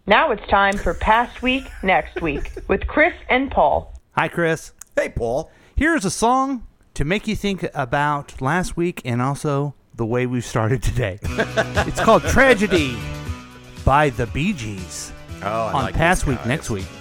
Now it's time for Past Week, Next Week with Chris and Paul. Hi, Chris. Hey, Paul. Here's a song to make you think about last week and also the way we've started today. It's called Tragedy by the Bee Gees on like Past these Week, guys. Next Week.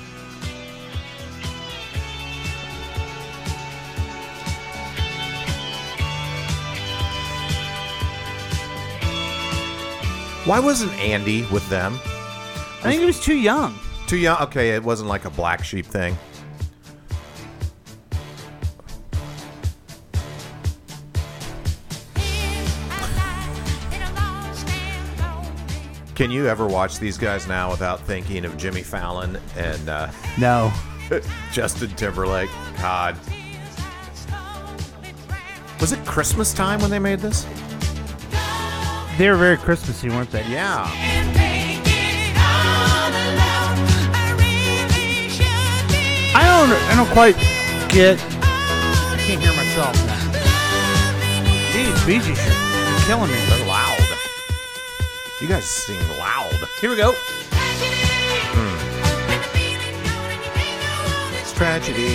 Why wasn't Andy with them? I think he was too young. Too young? Okay, it wasn't like a Black Sheep thing. Can you ever watch these guys now without thinking of Jimmy Fallon and No. Justin Timberlake? God. Was it Christmas time when they made this? They were very Christmassy, weren't they? Yeah. I don't quite get. I can't hear myself now. Jeez, Bee Gees, you're killing me. They're loud. You guys sing loud. Here we go. It's tragedy.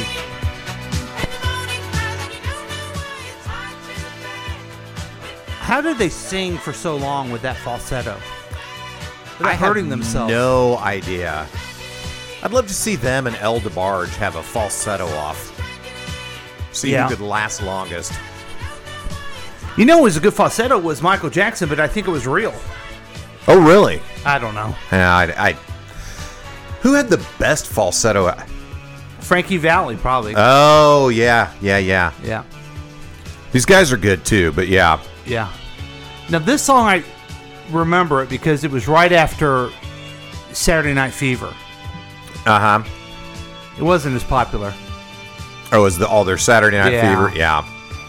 How did they sing for so long with that falsetto? Without I have hurting themselves. No idea. I'd love to see them and El DeBarge have a falsetto off. See Yeah. who could last longest. You know, it was a good falsetto was Michael Jackson, but I think it was real. Oh, really? I don't know. Yeah, who had the best falsetto? Frankie Valli, probably. Oh, yeah. Yeah. These guys are good too, but yeah. Yeah. Now, this song, I remember it because it was right after Saturday Night Fever. Uh-huh. It wasn't as popular. Oh, was all their Saturday Night Yeah. Fever? Yeah.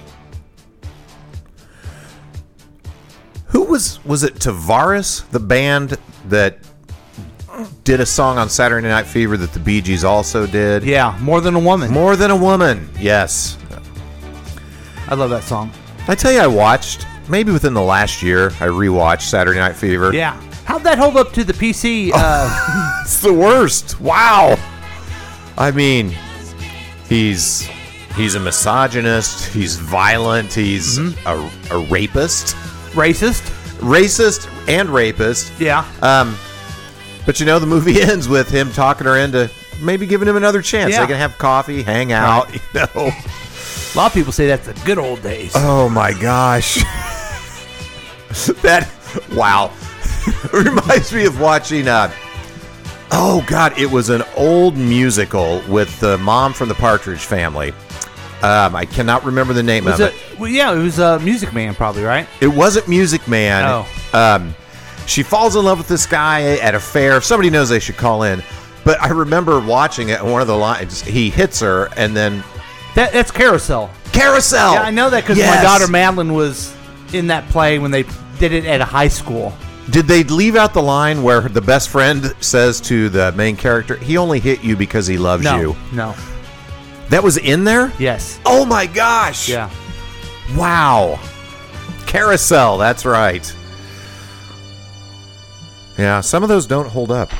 Who was it Tavares, the band that did a song on Saturday Night Fever that the Bee Gees also did? Yeah, More Than a Woman. More Than a Woman, yes. I love that song. I tell you, I watched, maybe within the last year, I rewatched Saturday Night Fever. Yeah. How'd that hold up to the PC? It's the worst. Wow. I mean, he's a misogynist. He's violent. He's a rapist. Racist? And rapist. Yeah. But you know, the movie ends with him talking her into maybe giving him another chance. Yeah. They can have coffee, hang out, you know. A lot of people say that's the good old days. Oh my gosh. Wow. Reminds me of watching, oh God, it was an old musical with the mom from the Partridge Family. I cannot remember the name of it. Well, yeah, it was Music Man, probably, right? It wasn't Music Man. Oh. She falls in love with this guy at a fair. If somebody knows, they should call in. But I remember watching it, and one of the lines, he hits her, and then... That's Carousel. Carousel! Yeah, I know that because my daughter Madeline was in that play when they did it at a high school. Did they leave out the line where the best friend says to the main character, he only hit you because he loves you? No. That was in there? Yes. Oh my gosh! Yeah. Wow. Carousel, that's right. Yeah, some of those don't hold up.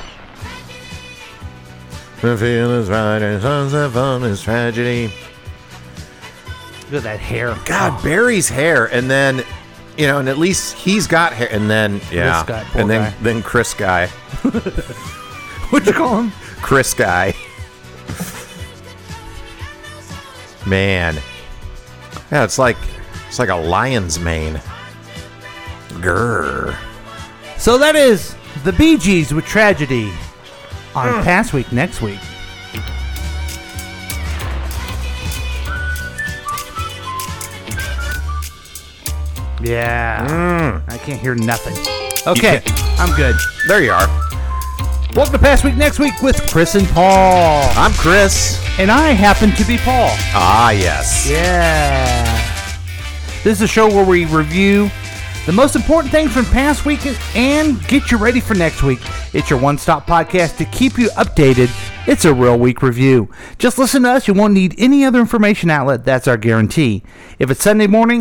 The feel is right and sons of fun is tragedy. Look at that hair. God, Barry's hair, and then, you know, and at least he's got hair, and then, yeah. Chris guy, poor and guy. then Chris Guy. What'd you call him? Chris Guy. Man. Yeah, it's like a lion's mane. Grrr. So that is the Bee Gees with Tragedy on Past Week, Next Week. Yeah. I can't hear nothing. Okay, I'm good. There you are. Welcome to Past Week, Next Week with Chris and Paul. I'm Chris. And I happen to be Paul. Ah, yes. Yeah. This is a show where we review the most important things from past week and get you ready for next week. It's your one-stop podcast to keep you updated. It's a real week review. Just listen to us. You won't need any other information outlet. That's our guarantee. If it's Sunday morning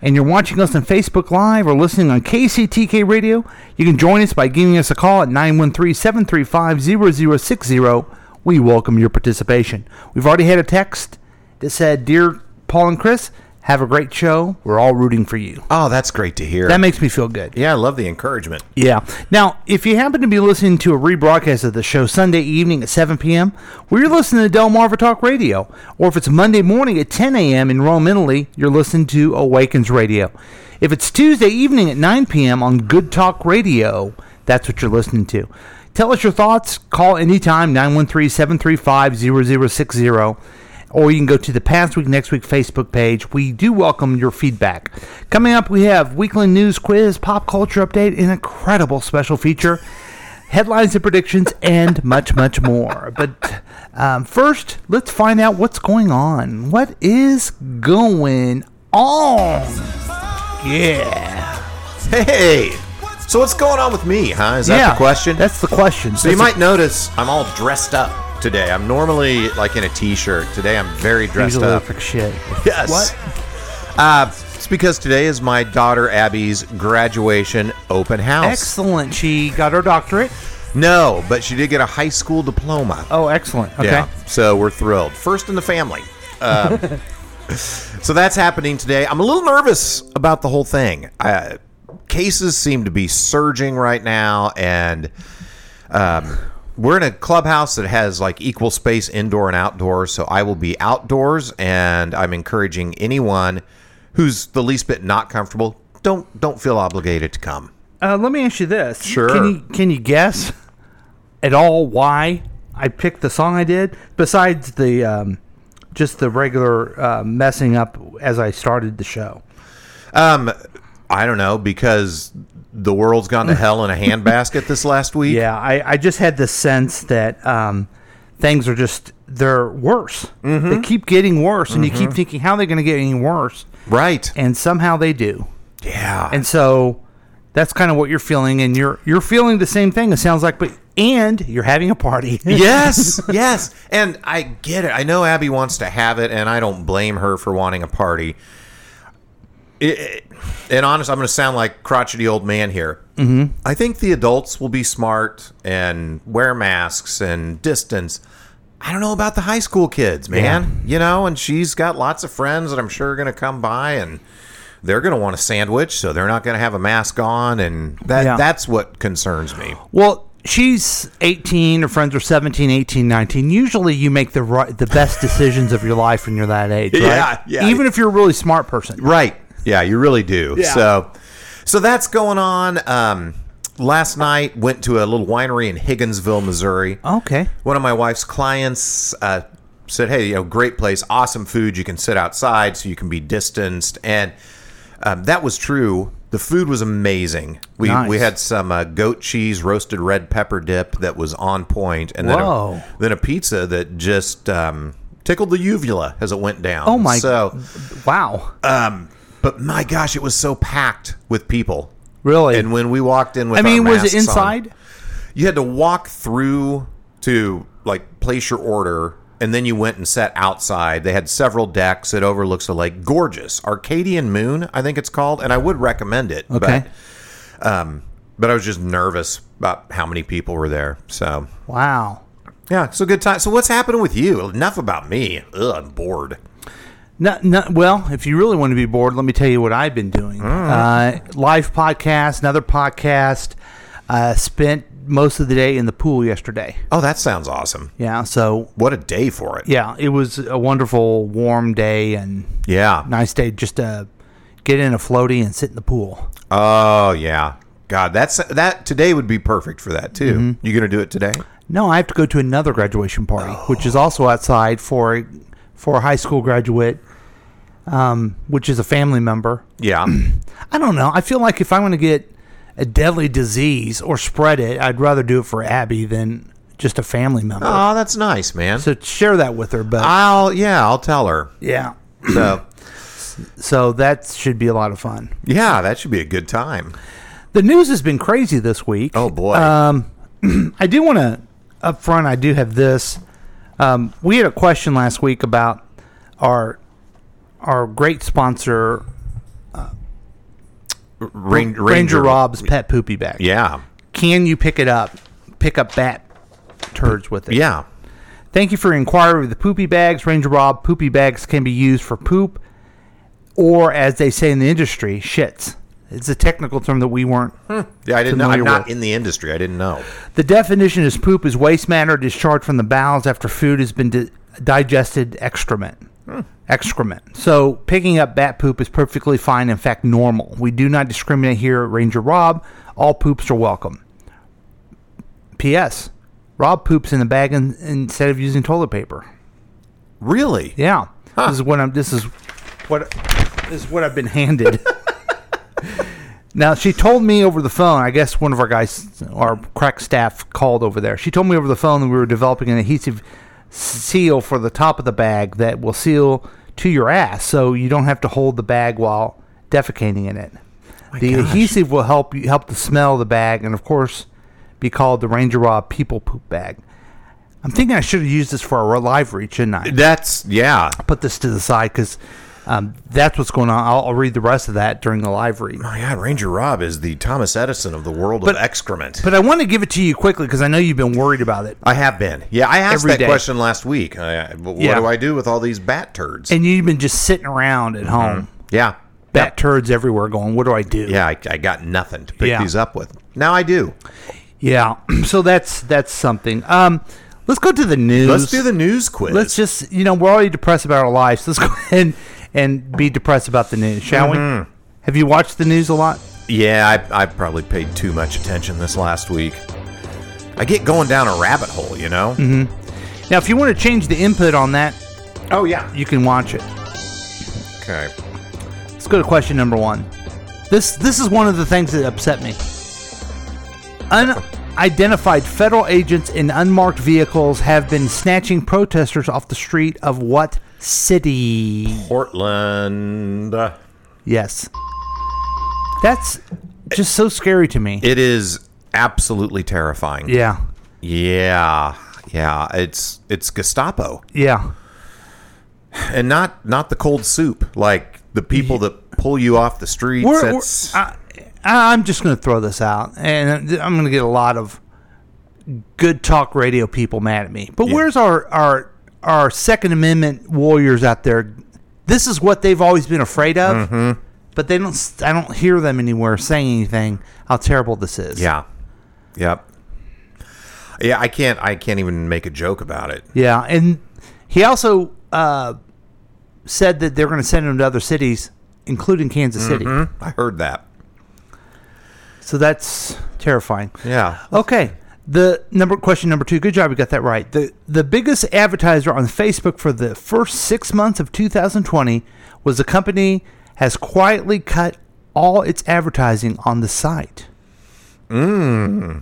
and you're watching us on Facebook Live or listening on KCTK Radio, you can join us by giving us a call at 913-735-0060. We welcome your participation. We've already had a text that said, "Dear Paul and Chris, have a great show. We're all rooting for you." Oh, that's great to hear. That makes me feel good. Yeah, I love the encouragement. Yeah. Now, if you happen to be listening to a rebroadcast of the show Sunday evening at 7 p.m., well, you're listening to Delmarva Talk Radio. Or if it's Monday morning at 10 a.m. in Rome, Italy, you're listening to Awakens Radio. If it's Tuesday evening at 9 p.m. on Good Talk Radio, that's what you're listening to. Tell us your thoughts. Call anytime, 913-735-0060. Or you can go to the Past Week, Next Week Facebook page. We do welcome your feedback. Coming up, we have weekly news quiz, pop culture update, an incredible special feature, headlines and predictions, and much, much more. But first, let's find out what's going on. What is going on? Yeah. Hey, so what's going on with me, huh? Is that the question? That's the question. So you might notice I'm all dressed up today. I'm normally like in a t-shirt. Today I'm very dressed usually up. for shit. Yes. What? It's because today is my daughter Abby's graduation open house. Excellent. She got her doctorate. No, but she did get a high school diploma. Oh, excellent. Okay. Yeah, so we're thrilled. First in the family. So that's happening today. I'm a little nervous about the whole thing. Cases seem to be surging right now, and we're in a clubhouse that has like equal space indoor and outdoors, so I will be outdoors, and I'm encouraging anyone who's the least bit not comfortable, don't feel obligated to come. Let me ask you this. Sure. Can you guess at all why I picked the song I did, besides the just the regular messing up as I started the show? I don't know, because the world's gone to hell in a handbasket this last week. Yeah, I just had the sense that things are they're worse. Mm-hmm. They keep getting worse, and you keep thinking, how are they going to get any worse? Right. And somehow they do. Yeah. And so that's kind of what you're feeling, and you're feeling the same thing, it sounds like, and you're having a party. Yes, yes. And I get it. I know Abby wants to have it, and I don't blame her for wanting a party. And honest, I'm going to sound like crotchety old man here. Mm-hmm. I think the adults will be smart and wear masks and distance. I don't know about the high school kids, man. Yeah. And she's got lots of friends that I'm sure are going to come by, and they're going to want a sandwich, so they're not going to have a mask on, and that's what concerns me. Well, she's 18, her friends are 17, 18, 19. Usually you make the best decisions of your life when you're that age, right? Yeah. Even if you're a really smart person. Right. Yeah, you really do. Yeah. So that's going on. Last night, went to a little winery in Higginsville, Missouri. Okay. One of my wife's clients said, hey, great place, awesome food. You can sit outside so you can be distanced. And that was true. The food was amazing. We had some goat cheese, roasted red pepper dip that was on point. And then a pizza that just tickled the uvula as it went down. Oh, my. Wow. But my gosh, it was so packed with people. Really? And when we walked in with our was masks it inside? on, you had to walk through to like place your order, and then you went and sat outside. They had several decks. It overlooks the lake. Gorgeous. Arcadian Moon, I think it's called, and I would recommend it. Okay. But I was just nervous about how many people were there. So wow. Yeah, it's a good time. So what's happening with you? Enough about me. Ugh, I'm bored. Well, if you really want to be bored, let me tell you what I've been doing. Live podcast, another podcast. Spent most of the day in the pool yesterday. Oh, that sounds awesome. Yeah, so... What a day for it. Yeah, it was a wonderful, warm day, and nice day just to get in a floaty and sit in the pool. Oh, yeah. God, that today would be perfect for that, too. Mm-hmm. You going to do it today? No, I have to go to another graduation party, which is also outside for a high school graduate, which is a family member. Yeah. I don't know. I feel like if I'm going to get a deadly disease or spread it, I'd rather do it for Abby than just a family member. Oh, that's nice, man. So share that with her. But I'll tell her. Yeah. So that should be a lot of fun. Yeah, that should be a good time. The news has been crazy this week. Oh, boy. I do want to, up front, I do have this. We had a question last week about our great sponsor, Ranger Rob's pet poopy bag. Yeah. Can you pick up bat turds with it? Yeah. Thank you for your inquiry with the poopy bags. Ranger Rob poopy bags can be used for poop, or as they say in the industry, shits. It's a technical term that we weren't. Yeah, I didn't know. I'm familiar not with. in the industry. I didn't know. The definition is poop is waste matter discharged from the bowels after food has been digested excrement. So picking up bat poop is perfectly fine, in fact normal. We do not discriminate here at Ranger Rob. All poops are welcome. P.S. Rob poops in the bag instead of using toilet paper. Really? Yeah. Huh. This is what I've been handed. Now, she told me over the phone, I guess one of our guys, our crack staff called over there. She told me over the phone that we were developing an adhesive seal for the top of the bag that will seal to your ass, so you don't have to hold the bag while defecating in it. The adhesive will help the smell of the bag, and of course, be called the Ranger Rob People Poop Bag. I'm thinking I should have used this for our live read, shouldn't I? Yeah. Put this to the side because that's what's going on. I'll read the rest of that during the live read. My God, Ranger Rob is the Thomas Edison of the world of excrement. But I want to give it to you quickly because I know you've been worried about it. I have been. Yeah, I asked Every that day. question last week. What do I do with all these bat turds? And you've been just sitting around at home. Yeah. Bat turds everywhere going, what do I do? Yeah, I got nothing to pick Yeah. these up with. Now I do. Yeah. So that's something. Let's go to the news. Let's do the news quiz. Let's just, we're already depressed about our lives. So let's go ahead and be depressed about the news, shall we? Have you watched the news a lot? Yeah, I probably paid too much attention this last week. I get going down a rabbit hole, you know? Mm-hmm. Now, if you want to change the input on that, Oh, yeah. you can watch it. Okay. Let's go to question number 1. This is one of the things that upset me. Unidentified federal agents in unmarked vehicles have been snatching protesters off the street of what city? Portland. Yes. That's just so scary to me. It is absolutely terrifying. Yeah. Yeah. It's Gestapo. Yeah. And not the cold soup, like the people that pull you off the streets. I'm just going to throw this out, and I'm going to get a lot of good talk radio people mad at me. But where's our Second Amendment warriors out there? This is what they've always been afraid of, but they don't. I don't hear them anywhere saying anything how terrible this is. Yeah. Yep. Yeah, I can't even make a joke about it. Yeah, and he also said that they're going to send them to other cities, including Kansas City. I heard that. So that's terrifying. Yeah. Okay. Question number 2. Good job, you got that right. The biggest advertiser on Facebook for the first 6 months of 2020 was a company has quietly cut all its advertising on the site. Do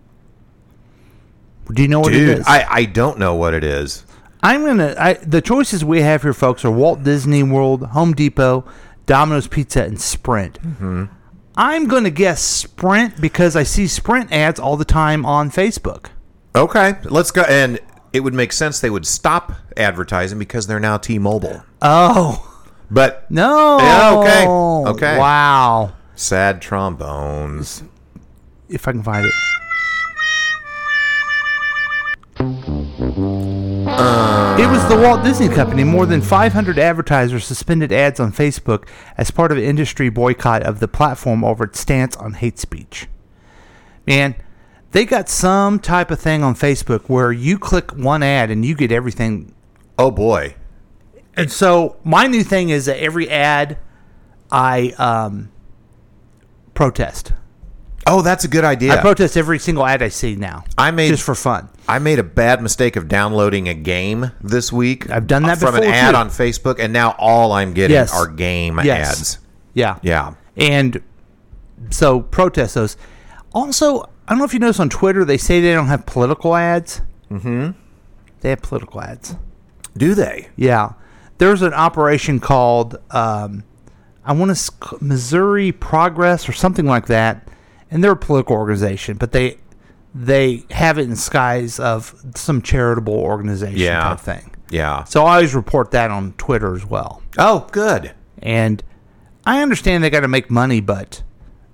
you know what it is? I don't know what it is. The choices we have here, folks, are Walt Disney World, Home Depot, Domino's Pizza, and Sprint. I'm going to guess Sprint because I see Sprint ads all the time on Facebook. Okay, let's go. And it would make sense they would stop advertising because they're now T-Mobile. Oh. But No. Yeah, okay. Wow. Sad trombones. If I can find it. It was the Walt Disney Company. More than 500 advertisers suspended ads on Facebook as part of an industry boycott of the platform over its stance on hate speech. Man, they got some type of thing on Facebook where you click one ad and you get everything. Oh, boy. And so my new thing is that every ad I protest. Oh, that's a good idea. I protest every single ad I see now. Just for fun. I made a bad mistake of downloading a game this week. I've done that from before, an ad too. on Facebook, and now all I'm getting are game ads. Yeah. Yeah. And so protest those. Also, I don't know if you notice on Twitter, they say they don't have political ads. Mm-hmm. They have political ads. Do they? Yeah. There's an operation called, Missouri Progress or something like that. And they're a political organization, but they have it in the guise of some charitable organization type thing. Yeah. So I always report that on Twitter as well. Oh, good. And I understand they got to make money, but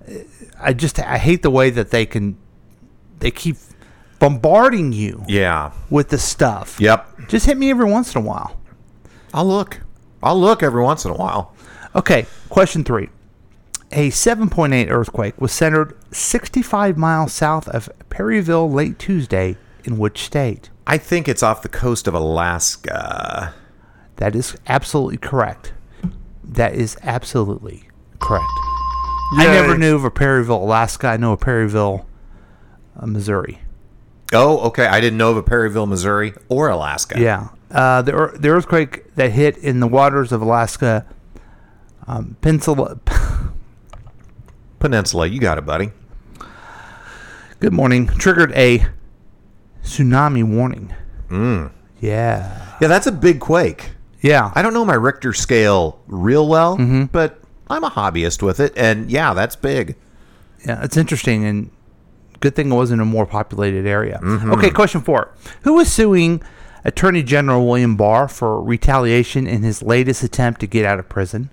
I hate the way that they keep bombarding you Yeah. with the stuff. Yep. Just hit me every once in a while. I'll look every once in a while. Okay, question 3. A 7.8 earthquake was centered 65 miles south of Perryville late Tuesday in which state? I think it's off the coast of Alaska. That is absolutely correct. That is absolutely correct. I never knew of a Perryville, Alaska. I know of Perryville, Missouri. Oh, okay. I didn't know of a Perryville, Missouri or Alaska. Yeah. The earthquake that hit in the waters of Alaska, Peninsula. You got it, buddy. Good morning. Triggered a tsunami warning. Yeah. Yeah, that's a big quake. Yeah. I don't know my Richter scale real well, but I'm a hobbyist with it, and yeah, that's big. Yeah, it's interesting, and good thing it wasn't a more populated area. Okay, question 4. Who is suing Attorney General William Barr for retaliation in his latest attempt to get out of prison?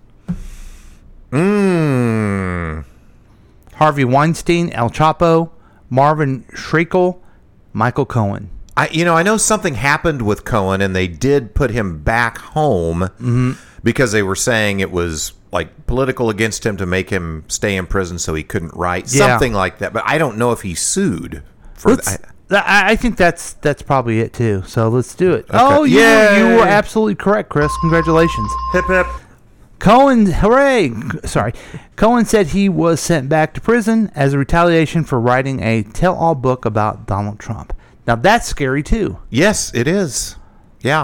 Harvey Weinstein, El Chapo, Marvin Schreikel, Michael Cohen. I know something happened with Cohen, and they did put him back home because they were saying it was like political against him to make him stay in prison so he couldn't write. Something like that. But I don't know if he sued for that. I think that's probably it too. So let's do it. Okay. Oh, you were absolutely correct, Chris. Congratulations. Hip hip. Cohen, hooray! Sorry. Cohen said he was sent back to prison as a retaliation for writing a tell-all book about Donald Trump. Now, that's scary, too. Yes, it is. Yeah.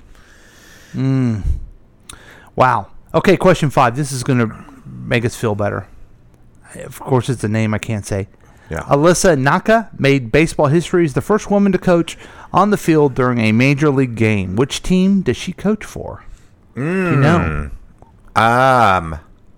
Wow. Okay, question 5. This is going to make us feel better. Of course, it's a name I can't say. Yeah. Alyssa Naka made baseball history as the first woman to coach on the field during a major league game. Which team does she coach for? Do you know? The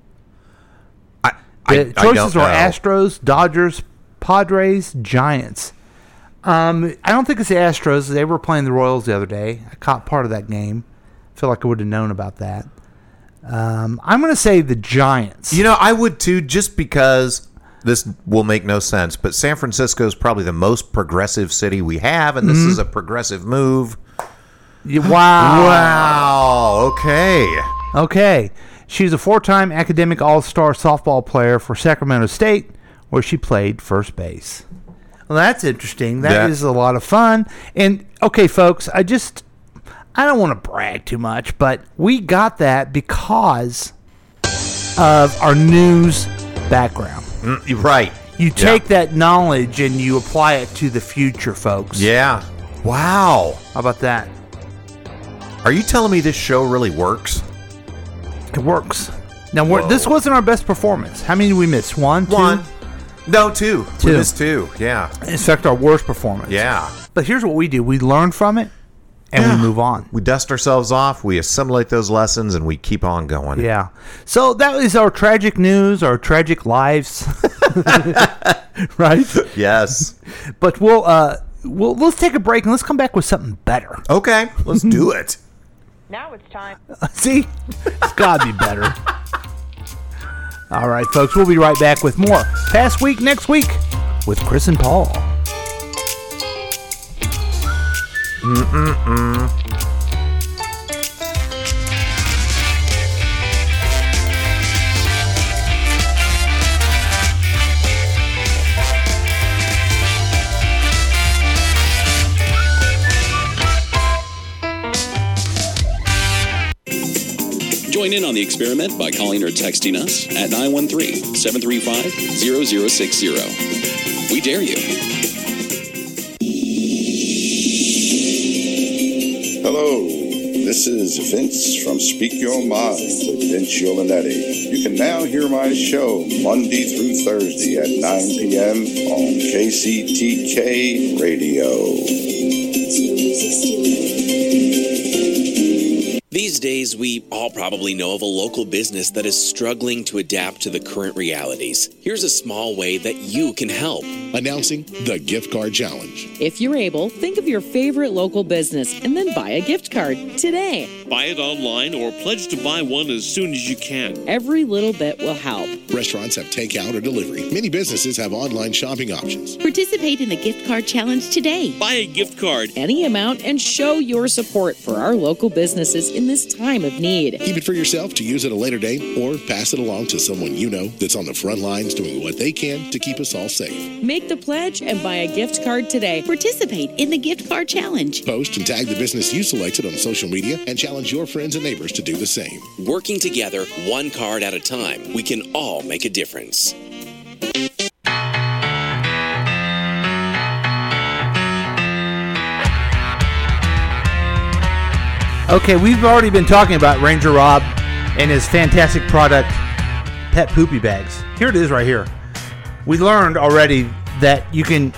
choices were Astros, Dodgers, Padres, Giants. I don't think it's the Astros. They were playing the Royals the other day. I caught part of that game. I feel like I would have known about that. I'm going to say the Giants. I would too, just because this will make no sense, but San Francisco is probably the most progressive city we have, and this is a progressive move. Wow. Okay. Okay. She's a 4-time academic all-star softball player for Sacramento State, where she played first base. Well, that's interesting. That is a lot of fun. And, okay, folks, I don't want to brag too much, but we got that because of our news background. Right. You take that knowledge and you apply it to the future, folks. Yeah. Wow. How about that? Are you telling me this show really works? It works. Now, this wasn't our best performance. How many did we miss? One, two? No, two. We missed 2. Yeah. In fact, our worst performance. Yeah. But here's what we do. We learn from it, and we move on. We dust ourselves off, we assimilate those lessons, and we keep on going. Yeah. So that is our tragic news, our tragic lives. Right? Yes. But let's take a break, and let's come back with something better. Okay. Let's do it. Now it's time. See? It's got to be better. All right, folks, we'll be right back with more Past Week Next Week with Chris and Paul. Join in on the experiment by calling or texting us at 913-735-0060. We dare you. Hello, this is Vince from Speak Your Mind with Vince Yolinetti. You can now hear my show Monday through Thursday at 9 p.m. on KCTK Radio. These days, we all probably know of a local business that is struggling to adapt to the current realities. Here's a small way that you can help. Announcing the Gift Card Challenge. If you're able, think of your favorite local business and then buy a gift card today. Buy it online or pledge to buy one as soon as you can. Every little bit will help. Restaurants have takeout or delivery. Many businesses have online shopping options. Participate in the gift card challenge today. Buy a gift card, Any amount, and show your support for our local businesses in this time of need. Keep it for yourself to use at a later date or pass it along to someone you know that's on the front lines doing what they can to keep us all safe. Make the pledge and buy a gift card today. Participate in the gift card challenge. Post and tag the business you selected on social media and challenge your friends and neighbors to do the same. Working together, one card at a time, we can all make a difference. Okay, we've already been talking about Ranger Rob and his fantastic product, Pet Poopy Bags. Here it is right here. We learned already that you can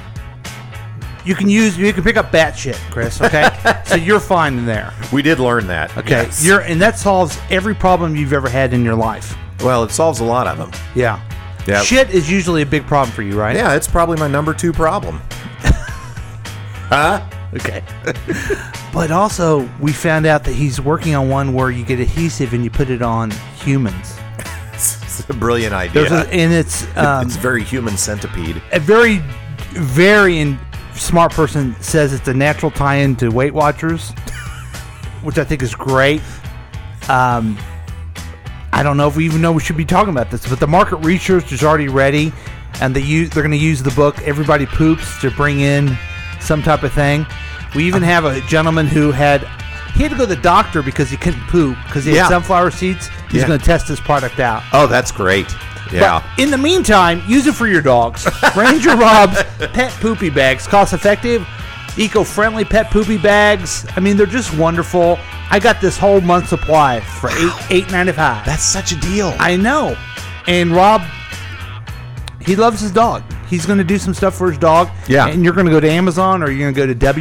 pick up bat shit, Chris, okay? So you're fine in there. We did learn that. Okay. Yes. And that solves every problem you've ever had in your life. Well, it solves a lot of them. Yeah. Yeah. Shit is usually a big problem for you, right? Yeah, it's probably my number 2 problem. Huh? Okay. But also, we found out that he's working on one where you get adhesive and you put it on humans. It's a brilliant idea. It's it's very human centipede. a very, very smart person says it's a natural tie-in to Weight Watchers, which I think is great. I don't know if we even know we should be talking about this, but the market research is already ready, and they're going to use the book Everybody Poops to bring in some type of thing. We even have a gentleman who had to go to the doctor because he couldn't poop because he had sunflower seeds. He's going to test this product out. Oh, that's great. Yeah. But in the meantime, use it for your dogs. Ranger Rob's Pet Poopy Bags. Cost-effective, eco-friendly pet poopy bags. I mean, they're just wonderful. I got this whole month supply for $8.95. That's such a deal. I know. And Rob, he loves his dog. He's going to do some stuff for his dog. Yeah. And you're going to go to Amazon or you're going to go to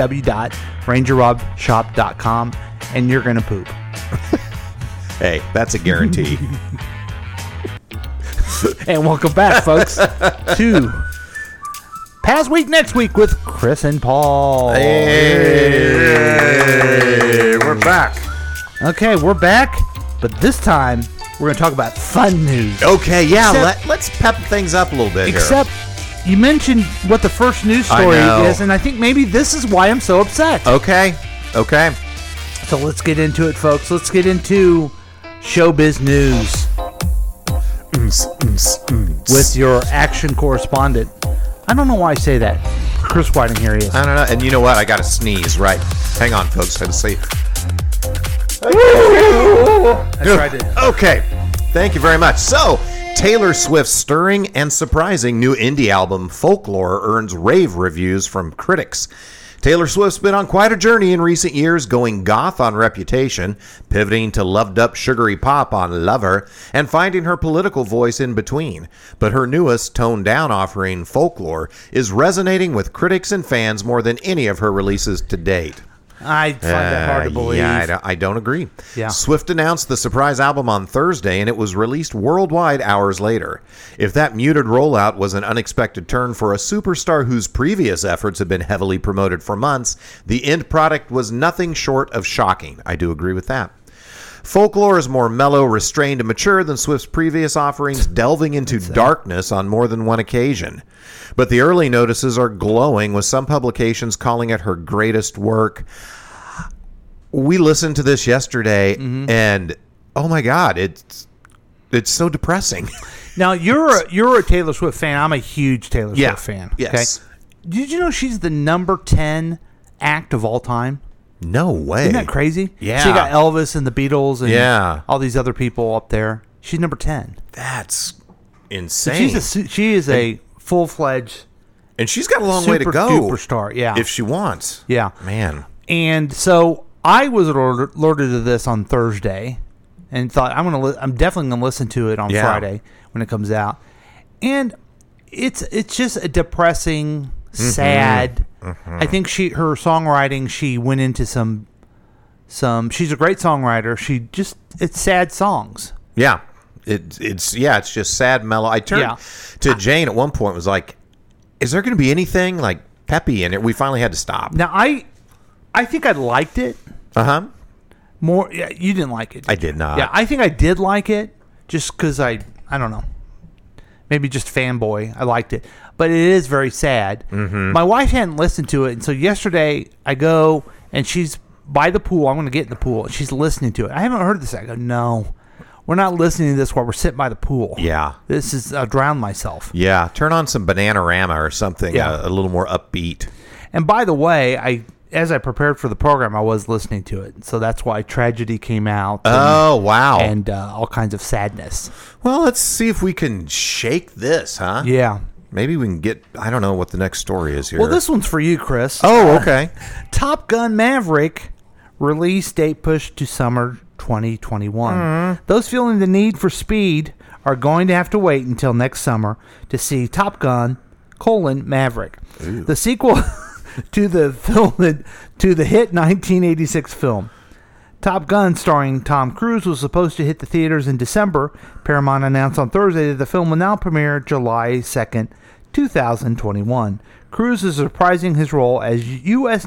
www.rangerrobshop.com and you're going to poop. Hey, that's a guarantee. And welcome back, folks, to Past Week Next Week with Chris and Paul. Hey, we're back. Okay, we're back, but this time we're going to talk about fun news. Okay, yeah, let's pep things up a little bit Except you mentioned what the first news story is, and I think maybe this is why I'm so upset. Okay. So let's get into it, folks. Let's get into showbiz news with your action correspondent. I don't know why I say that. Chris Whiting, here he is. I don't know. And you know what? I got to sneeze, right? Hang on, folks. I had to say. I tried to. Okay. Thank you very much. So, Taylor Swift's stirring and surprising new indie album, Folklore, earns rave reviews from critics. Taylor Swift's been on quite a journey in recent years, going goth on Reputation, pivoting to loved-up sugary pop on Lover, and finding her political voice in between. But her newest, toned-down offering, Folklore, is resonating with critics and fans more than any of her releases to date. I find that hard to believe. Yeah, I don't agree. Yeah. Swift announced the surprise album on Thursday, and it was released worldwide hours later. If that muted rollout was an unexpected turn for a superstar whose previous efforts have been heavily promoted for months, the end product was nothing short of shocking. I do agree with that. Folklore is more mellow, restrained, and mature than Swift's previous offerings, delving into darkness on more than one occasion. But the early notices are glowing, with some publications calling it her greatest work. We listened to this yesterday, and oh my God, it's so depressing. Now you're a Taylor Swift fan. I'm a huge Taylor Swift fan. Yes. Okay? Did you know she's the number 10 act of all time? No way. Isn't that crazy? Yeah. She got Elvis and the Beatles and all these other people up there. She's number 10. That's insane. She is a full-fledged, and she's got a long way to go. Superstar, yeah. If she wants. Yeah. Man. And so I was alerted to this on Thursday and thought I'm definitely going to listen to it on Friday when it comes out. And it's just a depressing, sad. I think her songwriting, she went into some she's a great songwriter. It's sad songs. Yeah. It's just sad, mellow. I turned to Jane at one point and was like, is there going to be anything like peppy in it? We finally had to stop. Now I think I liked it. More, yeah, you didn't like it. I did not. Yeah, I think I did like it just because I don't know. Maybe just fanboy. I liked it. But it is very sad. Mm-hmm. My wife hadn't listened to it. And so yesterday I go and she's by the pool. I'm going to get in the pool. And she's listening to it. I haven't heard this. I go, no, we're not listening to this while we're sitting by the pool. Yeah. This is, I'll drown myself. Yeah. Turn on some Bananarama or something Yeah. a little more upbeat. And by the way, as I prepared for the program, I was listening to it. So that's why Tragedy came out. Oh, wow. And all kinds of sadness. Well, let's see if we can shake this, huh? Yeah. Maybe we can get, I don't know what the next story is here. Well, this one's for you, Chris. Oh, okay. Top Gun Maverick release date pushed to summer 2021. Those feeling the need for speed are going to have to wait until next summer to see Top Gun: Maverick, the sequel to the hit 1986 film. Top Gun, starring Tom Cruise, was supposed to hit the theaters in December. Paramount announced on Thursday that the film will now premiere July 2nd, 2021. Cruise is reprising his role as U.S.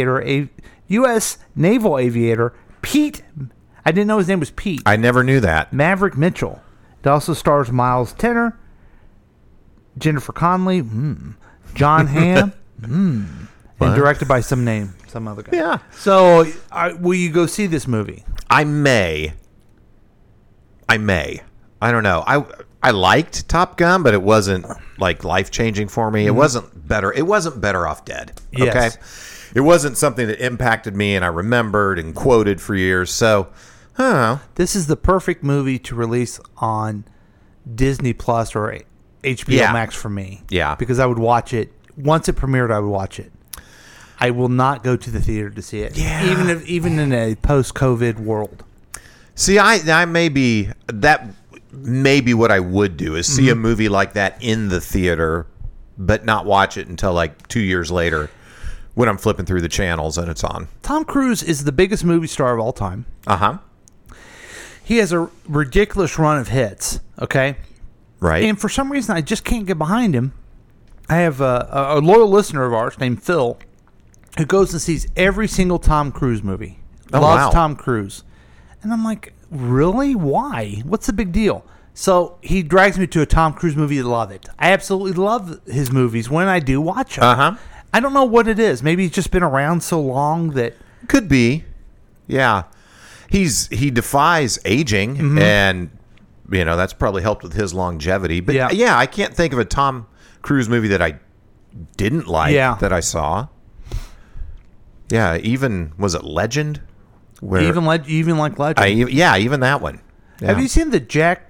Naval Aviator Pete. I didn't know his name was Pete. I never knew that. Maverick Mitchell. It also stars Miles Teller, Jennifer Connelly, John Hamm, and directed by some other guy. Yeah. So, will you go see this movie? I may. I don't know. I liked Top Gun, but it wasn't like life-changing for me. It wasn't better. It wasn't Better Off Dead. Okay. Yes. It wasn't something that impacted me and I remembered and quoted for years. So, I don't know. This is the perfect movie to release on Disney Plus or HBO Max for me. Yeah. Because I would watch it. Once it premiered, I would watch it. I will not go to the theater to see it. Yeah. Even in a post-COVID world. See, I may be what I would do is see a movie like that in the theater, but not watch it until like 2 years later when I'm flipping through the channels and it's on. Tom Cruise is the biggest movie star of all time. Uh-huh. He has a ridiculous run of hits, okay? Right. And for some reason, I just can't get behind him. I have a loyal listener of ours named Phil who goes and sees every single Tom Cruise movie. Oh, Loves wow. Tom Cruise. And I'm like, really? Why? What's the big deal? So he drags me to a Tom Cruise movie to love it. I absolutely love his movies when I do watch them. Uh-huh. I don't know what it is. Maybe he's just been around so long that... Could be. Yeah. He defies aging, and, that's probably helped with his longevity. But, yeah, I can't think of a Tom Cruise movie that I didn't like that I saw. Yeah, even, was it Legend? Where even like Legend. Even that one. Yeah. Have you seen the Jack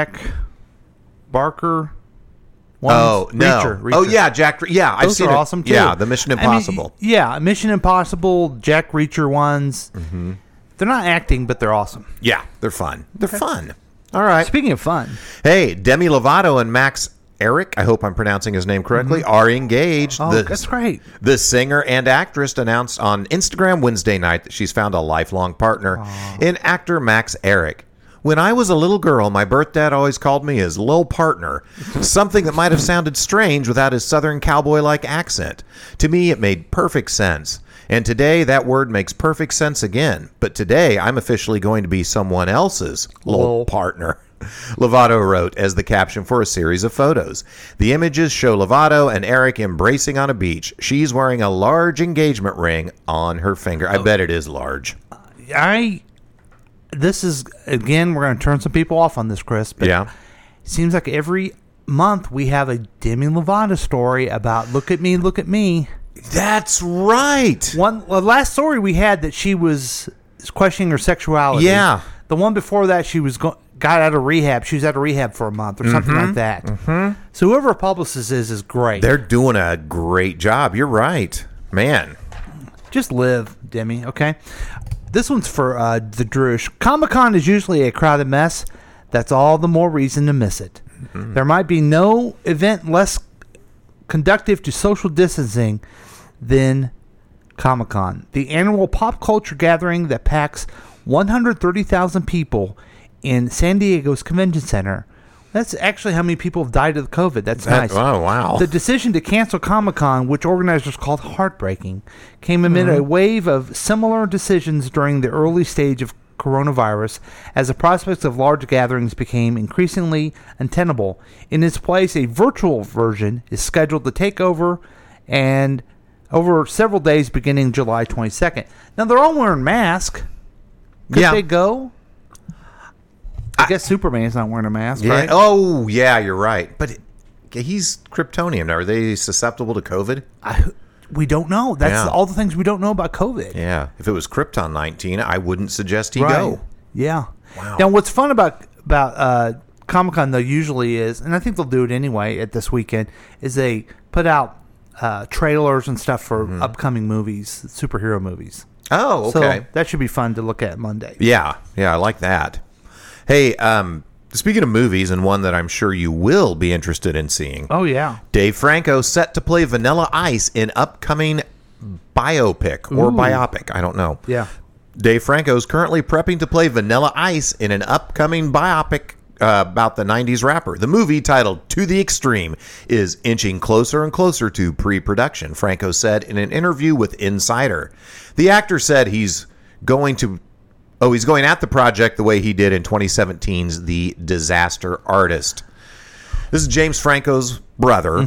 Barker ones? Oh, no. Reacher. Oh, yeah, Jack. Yeah, Those I've seen are it. awesome, too. Yeah, the Mission Impossible. Mission Impossible, Jack Reacher ones. Mm-hmm. They're not acting, but they're awesome. Yeah, they're fun. They're fun. All right. Speaking of fun. Hey, Demi Lovato and Max Eric, I hope I'm pronouncing his name correctly, are engaged. Oh, that's great. The singer and actress announced on Instagram Wednesday night that she's found a lifelong partner in actor Max Eric. When I was a little girl, my birth dad always called me his lil partner, something that might have sounded strange without his southern cowboy-like accent. To me, it made perfect sense. And today, that word makes perfect sense again. But today, I'm officially going to be someone else's lil partner. Lovato wrote as the caption for a series of photos. The images show Lovato and Eric embracing on a beach. She's wearing a large engagement ring on her finger. I bet it is large. This is, again, we're going to turn some people off on this, Chris. But it seems like every month we have a Demi Lovato story about look at me, look at me. That's right. The last story we had that she was questioning her sexuality. Yeah. The one before that, she was got out of rehab. She was out of rehab for a month or something like that. Mm-hmm. So whoever her publicist is great. They're doing a great job. You're right. Man. Just live, Demi, okay? This one's for the Drush. Comic-Con is usually a crowded mess. That's all the more reason to miss it. Mm-hmm. There might be no event less conducive to social distancing than Comic-Con, the annual pop culture gathering that packs 130,000 people in San Diego's Convention Center, That's actually how many people have died of COVID. That's nice. Oh, wow. The decision to cancel Comic-Con, which organizers called heartbreaking, came amid a wave of similar decisions during the early stage of coronavirus, as the prospects of large gatherings became increasingly untenable. In its place, a virtual version is scheduled to take over and over several days beginning July 22nd. Now, they're all wearing masks. Could they go? I guess Superman's not wearing a mask, right? Oh, yeah, you're right. But he's Kryptonian. Are they susceptible to COVID? We don't know. That's all the things we don't know about COVID. Yeah. If it was Krypton 19, I wouldn't suggest he go. Yeah. Wow. Now, what's fun about Comic-Con, though, usually is, and I think they'll do it anyway at this weekend, is they put out trailers and stuff for upcoming movies, superhero movies. Oh, okay. So that should be fun to look at Monday. Yeah. Yeah, I like that. Hey, speaking of movies, and one that I'm sure you will be interested in seeing. Oh, yeah. Dave Franco set to play Vanilla Ice in upcoming biopic or biopic. I don't know. Yeah. Dave Franco is currently prepping to play Vanilla Ice in an upcoming biopic about the 90s rapper. The movie, titled To the Extreme, is inching closer and closer to pre-production, Franco said in an interview with Insider. The actor said he's going at the project the way he did in 2017's The Disaster Artist. This is James Franco's brother,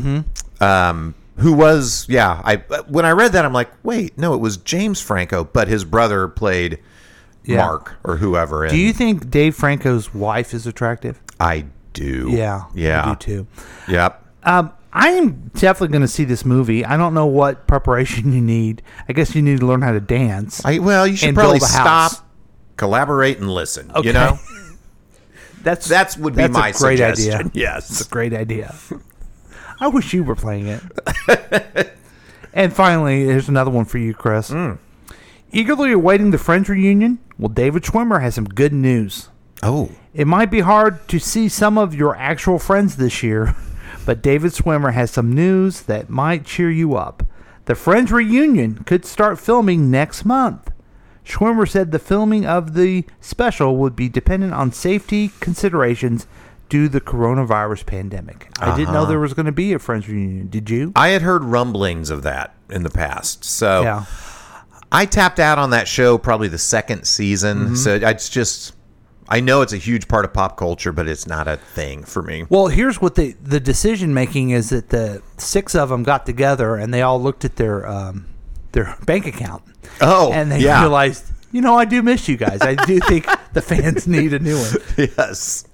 who was, when I read that, I'm like, wait, no, it was James Franco, but his brother played Mark or whoever. Do you think Dave Franco's wife is attractive? I do. Yeah. I do too. Yep. I am definitely going to see this movie. I don't know what preparation you need. I guess you need to learn how to dance. You should probably stop, collaborate, and listen. Okay. You know, that's would be my great suggestion. Idea. Yes, it's a great idea. I wish you were playing it. And finally, here's another one for you, Chris. Eagerly awaiting the Friends reunion. Well, David Schwimmer has some good news. Oh, it might be hard to see some of your actual friends this year, but David Schwimmer has some news that might cheer you up. The Friends reunion could start filming next month. Schwimmer said the filming of the special would be dependent on safety considerations due to the coronavirus pandemic. I didn't know there was going to be a Friends reunion. Did you? I had heard rumblings of that in the past. So yeah. I tapped out on that show probably the second season. So it's just, I know it's a huge part of pop culture, but it's not a thing for me. Well, here's what the decision making is, that the 6 of them got together and they all looked at their bank account. Oh, and they realized, I do miss you guys. I do think the fans need a new one. Yes.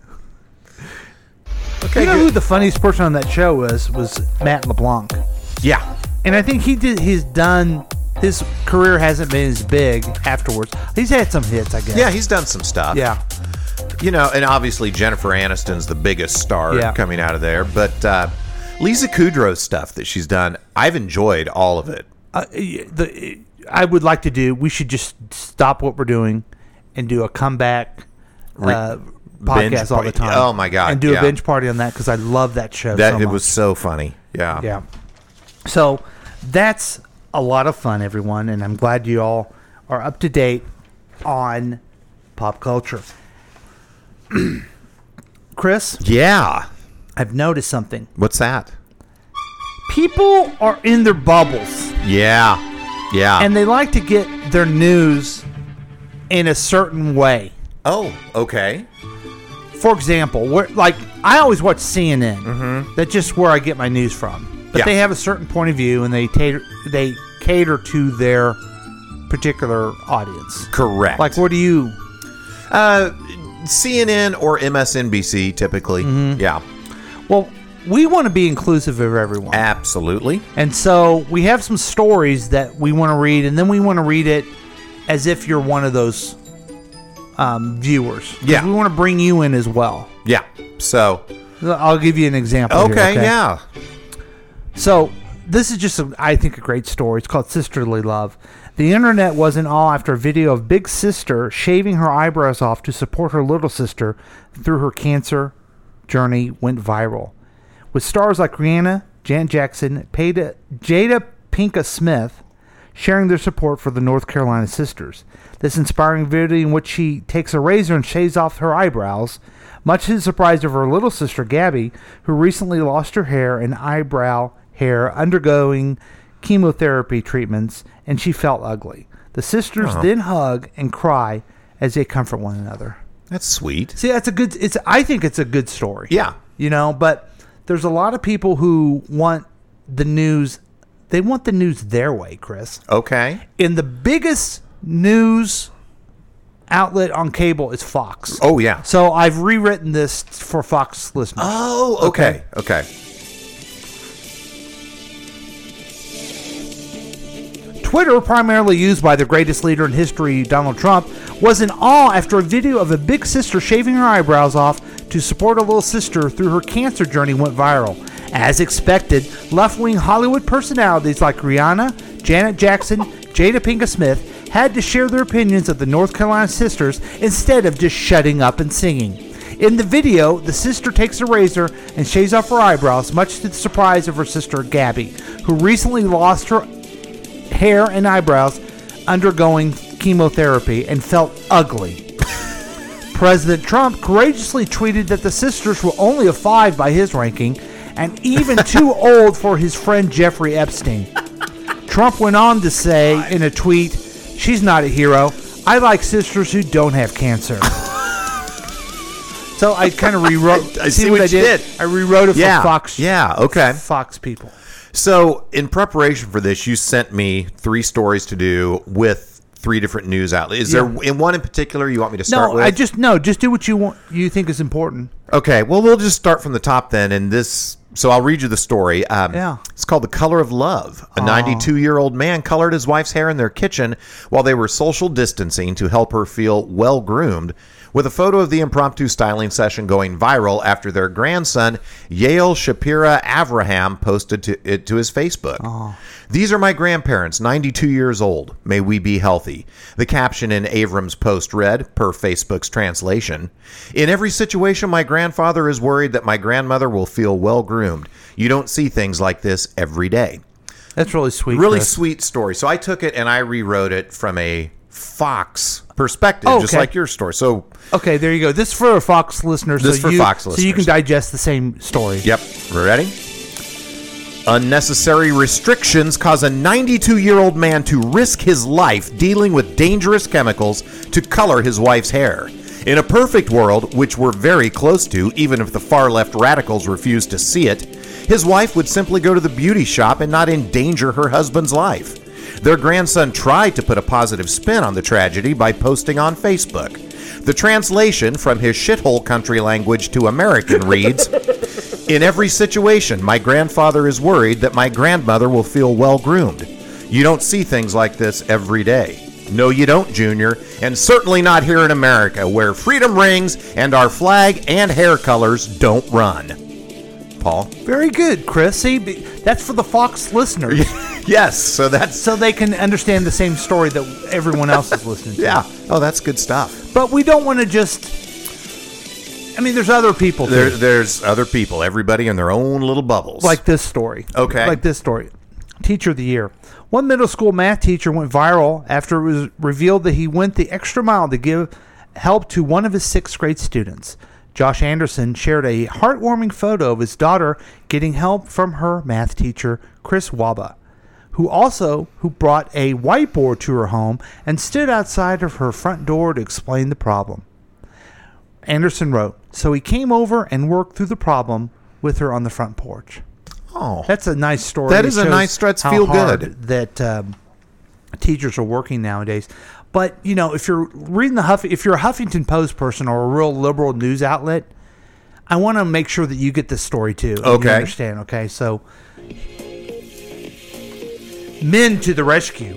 Okay. You know who the funniest person on that show was Matt LeBlanc. Yeah. And I think his career hasn't been as big afterwards. He's had some hits, I guess. Yeah, he's done some stuff. Yeah. And obviously Jennifer Aniston's the biggest star coming out of there. But Lisa Kudrow's stuff that she's done, I've enjoyed all of it. I would like to we should just stop what we're doing and do a comeback podcast all the time. Oh, my God. And do a binge party on that, because I love that show so much. It was so funny. Yeah. Yeah. So that's a lot of fun, everyone, and I'm glad you all are up to date on pop culture. Chris? Yeah. I've noticed something. What's that? People are in their bubbles. Yeah. Yeah. And they like to get their news in a certain way. Oh, okay. For example, I always watch CNN. That's just where I get my news from. But they have a certain point of view, and they cater to their particular audience. Correct. Like, what do you... CNN or MSNBC, typically. Yeah. Well, we want to be inclusive of everyone. Absolutely. And so we have some stories that we want to read, and then we want to read it as if you're one of those viewers. Yeah. We want to bring you in as well. Yeah. So I'll give you an example. Okay, here, yeah. So this is just, I think, a great story. It's called Sisterly Love. The internet was in awe after a video of Big Sister shaving her eyebrows off to support her little sister through her cancer journey went viral. With stars like Rihanna, Janet Jackson, Jada Pinkett Smith, sharing their support for the North Carolina sisters. This inspiring video in which she takes a razor and shaves off her eyebrows, much to the surprise of her little sister Gabby, who recently lost her hair and eyebrow hair undergoing chemotherapy treatments, and she felt ugly. The sisters then hug and cry as they comfort one another. That's sweet. See, I think it's a good story. Yeah. You know, but there's a lot of people who want the news. They want the news their way, Chris. Okay. And the biggest news outlet on cable is Fox. Oh, yeah. So I've rewritten this for Fox listeners. Oh, okay. Okay. Twitter, primarily used by the greatest leader in history, Donald Trump, was in awe after a video of a big sister shaving her eyebrows off to support a little sister through her cancer journey went viral. As expected, left-wing Hollywood personalities like Rihanna, Janet Jackson, Jada Pinkett Smith had to share their opinions of the North Carolina sisters instead of just shutting up and singing. In the video, the sister takes a razor and shaves off her eyebrows, much to the surprise of her sister Gabby, who recently lost her hair and eyebrows undergoing chemotherapy and felt ugly. President Trump courageously tweeted that the sisters were only a 5 by his ranking and even too old for his friend Jeffrey Epstein. Trump went on to say in a tweet, "She's not a hero. I like sisters who don't have cancer." So I kind of rewrote. I see what I did. I rewrote it for Fox. Yeah, okay. Fox people. So, in preparation for this, you sent me 3 stories to do with 3 different news outlets. Is there in one in particular you want me to start with? Just do what you want. You think is important. Okay, well, we'll just start from the top then. And this, so I'll read you the story. It's called "The Color of Love." A 92-year-old man colored his wife's hair in their kitchen while they were social distancing to help her feel well groomed, with a photo of the impromptu styling session going viral after their grandson, Yael Shapira Avraham, posted it to his Facebook. "These are my grandparents, 92 years old. May we be healthy." The caption in Avram's post read, per Facebook's translation, "In every situation, my grandfather is worried that my grandmother will feel well groomed. You don't see things like this every day." That's really sweet. Really Chris. sweet story. So I took it and I rewrote it from a Fox perspective, just like your story. So okay, there you go. This is for Fox listeners. This for Fox so you can digest the same story. Yep. We're ready? Unnecessary restrictions cause a 92-year-old man to risk his life dealing with dangerous chemicals to color his wife's hair. In a perfect world, which we're very close to, even if the far-left radicals refuse to see it, his wife would simply go to the beauty shop and not endanger her husband's life. Their grandson tried to put a positive spin on the tragedy by posting on Facebook. The translation from his shithole country language to American reads, "In every situation, my grandfather is worried that my grandmother will feel well groomed. You don't see things like this every day. No, you don't, Junior, and certainly not here in America, where freedom rings and our flag and hair colors don't run." Paul? Very good, Chris. See, that's for the Fox listeners. Yes, so they can understand the same story that everyone else is listening to. Yeah. Oh, that's good stuff. But we don't want to just. I mean, there's other people. There's other people. Everybody in their own little bubbles. Like this story. Okay. Like this story. Teacher of the Year. One middle school math teacher went viral after it was revealed that he went the extra mile to give help to one of his 6th grade students. Josh Anderson shared a heartwarming photo of his daughter getting help from her math teacher, Chris Waba, who brought a whiteboard to her home and stood outside of her front door to explain the problem. Anderson wrote, "So he came over and worked through the problem with her on the front porch." Oh, that's a nice story. That is a nice story. It's feel good that teachers are working nowadays. But you know, if you're reading if you're a Huffington Post person or a real liberal news outlet, I want to make sure that you get this story too. Okay, you understand? Okay, so men to the rescue.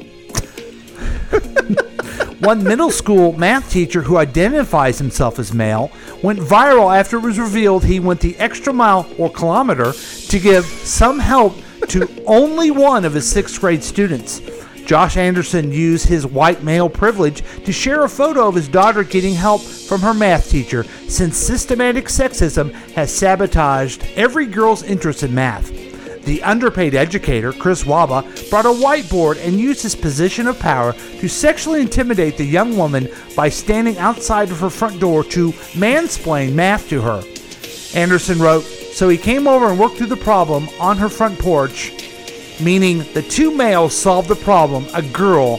One middle school math teacher who identifies himself as male went viral after it was revealed he went the extra mile or kilometer to give some help to only one of his 6th grade students. Josh Anderson used his white male privilege to share a photo of his daughter getting help from her math teacher, since systematic sexism has sabotaged every girl's interest in math. The underpaid educator, Chris Waba, brought a whiteboard and used his position of power to sexually intimidate the young woman by standing outside of her front door to mansplain math to her. Anderson wrote, so he came over and worked through the problem on her front porch, meaning the two males solved the problem, a girl,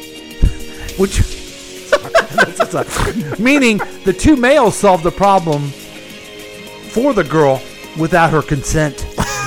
meaning the two males solved the problem for the girl without her consent.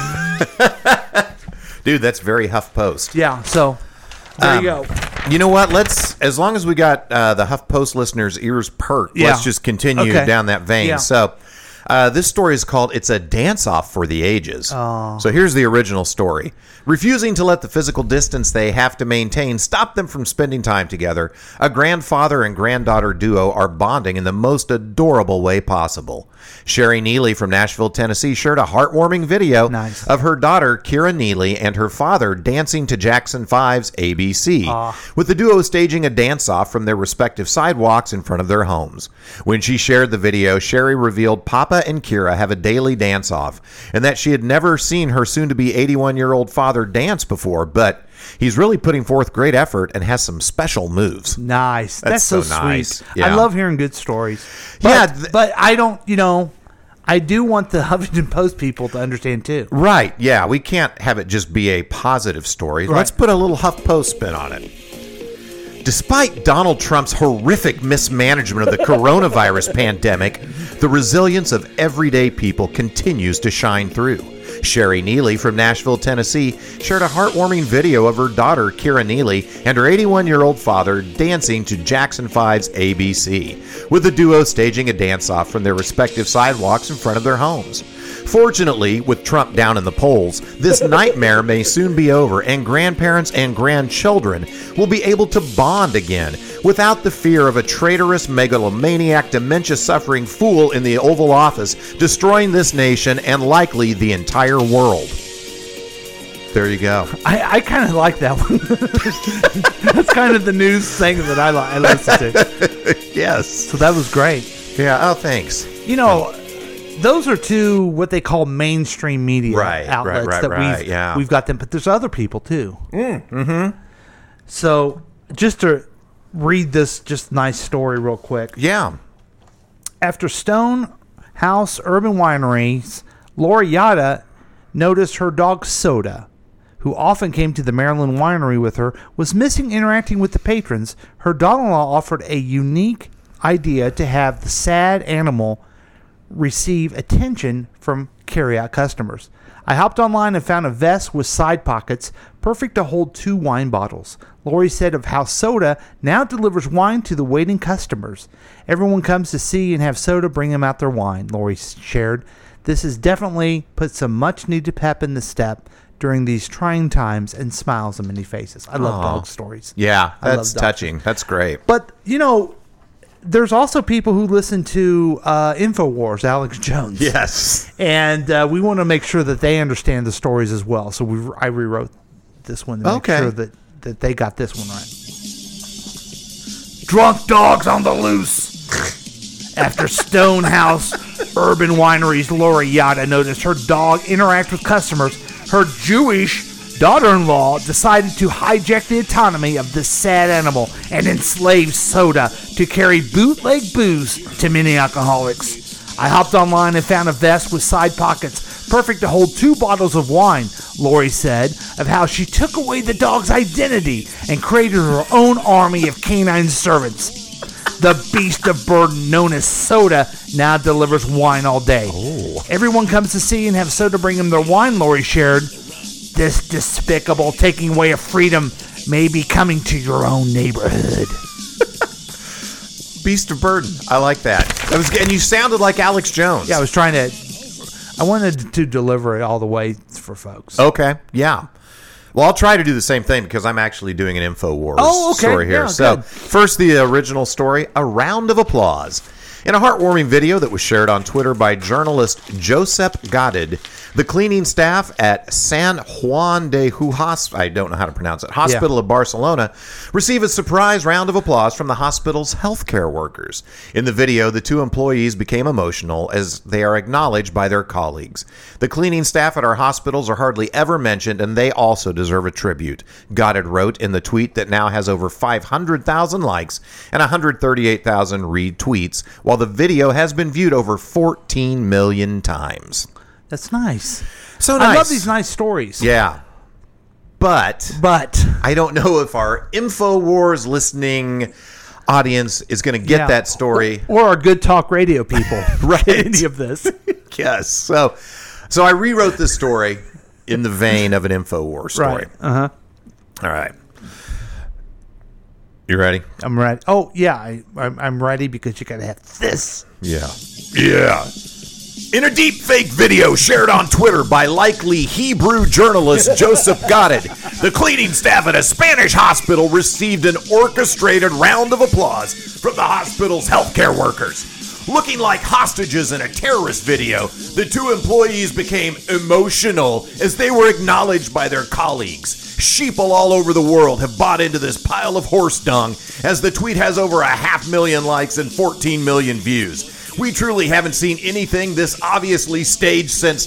Dude, that's very HuffPost. Yeah, so there you go. You know what? As long as we got the HuffPost listeners' ears perked, let's just continue down that vein. Yeah. So this story is called It's a Dance-Off for the Ages. Oh. So here's the original story. Refusing to let the physical distance they have to maintain stop them from spending time together, a grandfather and granddaughter duo are bonding in the most adorable way possible. Sherry Neely from Nashville, Tennessee shared a heartwarming video of her daughter, Kira Neely, and her father dancing to Jackson 5's ABC, with the duo staging a dance-off from their respective sidewalks in front of their homes. When she shared the video, Sherry revealed Papa and Kira have a daily dance-off, and that she had never seen her soon-to-be 81-year-old father dance before, but he's really putting forth great effort and has some special moves. Nice. That's so nice. Sweet. Yeah. I love hearing good stories. But I don't, I do want the Huffington Post people to understand too. Right. Yeah. We can't have it just be a positive story. Right. Let's put a little HuffPost spin on it. Despite Donald Trump's horrific mismanagement of the coronavirus pandemic, the resilience of everyday people continues to shine through. Sherry Neely from Nashville, Tennessee, shared a heartwarming video of her daughter, Kira Neely, and her 81-year-old father dancing to Jackson 5's ABC, with the duo staging a dance-off from their respective sidewalks in front of their homes. Fortunately, with Trump down in the polls, this nightmare may soon be over, and grandparents and grandchildren will be able to bond again without the fear of a traitorous, megalomaniac, dementia-suffering fool in the Oval Office destroying this nation and likely the entire world. There you go. I kind of like that one. That's kind of the news thing that I listen to. Yes. So that was great. Yeah. Oh, thanks. Those are two what they call mainstream media outlets we've got them, but there's other people too. Mm-hmm. So just to read this just nice story real quick. Yeah. After Stone House Urban Wineries, Lori Yada noticed her dog Soda, who often came to the Maryland winery with her, was missing interacting with the patrons. Her daughter-in-law offered a unique idea to have the sad animal receive attention from carry-out customers. I hopped online and found a vest with side pockets, perfect to hold 2 wine bottles. Lori said of how Soda now delivers wine to the waiting customers. Everyone comes to see and have Soda bring them out their wine, Lori shared. This has definitely put some much-needed pep in the step during these trying times and smiles on many faces. I love dog stories. Yeah, that's touching. That's great. But, there's also people who listen to InfoWars, Alex Jones. Yes. And we want to make sure that they understand the stories as well. So I rewrote this one to make sure that they got this one right. Drunk dogs on the loose. After Stonehouse Urban Wineries, Lori Yada noticed her dog interact with customers. Her Jewish daughter-in-law decided to hijack the autonomy of this sad animal and enslave Soda to carry bootleg booze to many alcoholics. I hopped online and found a vest with side pockets, perfect to hold 2 bottles of wine, Lori said, of how she took away the dog's identity and created her own army of canine servants. The beast of burden known as Soda now delivers wine all day. Oh. Everyone comes to see and have Soda bring them their wine, Lori shared. This despicable taking away of freedom may be coming to your own neighborhood. Beast of burden. I like that. And you sounded like Alex Jones. Yeah, I wanted to deliver it all the way for folks. Okay, yeah. Well, I'll try to do the same thing because I'm actually doing an InfoWars story here. Yeah, so good. First, the original story, a round of applause. In a heartwarming video that was shared on Twitter by journalist Joseph Goddard, The cleaning staff at San Juan de Juas, I don't know how to pronounce it, Hospital of Barcelona, receive a surprise round of applause from the hospital's healthcare workers. In the video, the two employees became emotional as they are acknowledged by their colleagues. The cleaning staff at our hospitals are hardly ever mentioned, and they also deserve a tribute, Goddard wrote in the tweet that now has over 500,000 likes and 138,000 retweets, while the video has been viewed over 14 million times. That's nice. So nice. I love these nice stories. Yeah. But I don't know if our InfoWars listening audience is going to get that story. Or our Good Talk Radio people. Right. Any of this. Yes. So I rewrote this story in the vein of an InfoWars story. Right. Uh-huh. All right. You ready? I'm ready. Oh, yeah. I'm ready because you got to have this. Yeah. In a deep fake video shared on Twitter by likely Hebrew journalist Joseph Goddard, the cleaning staff at a Spanish hospital received an orchestrated round of applause from the hospital's healthcare workers. Looking like hostages in a terrorist video, the two employees became emotional as they were acknowledged by their colleagues. Sheeple all over the world have bought into this pile of horse dung, as the tweet has over 500,000 likes and 14 million views. We truly haven't seen anything this obviously staged since